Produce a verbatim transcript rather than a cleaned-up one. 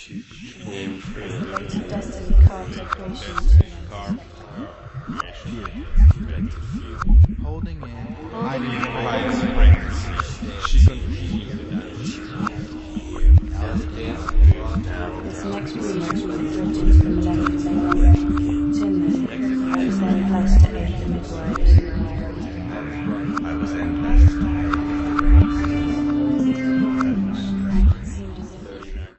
Name Escalated destiny card creation to Holding in, hiding in Hides pregnancy. pregnancy. She continued that. this next remix was written for millennial baby. Tim I was then blessed to aid the midwives. I was then blessed